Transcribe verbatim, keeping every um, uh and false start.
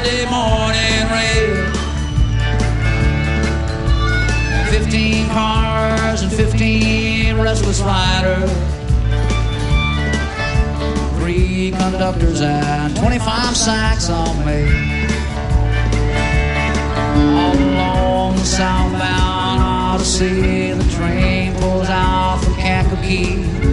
Saturday morning rail. Fifteen cars and fifteen restless riders, three conductors and twenty-five sacks on me. All along the southbound Odyssey, the train pulls out from Kankakee.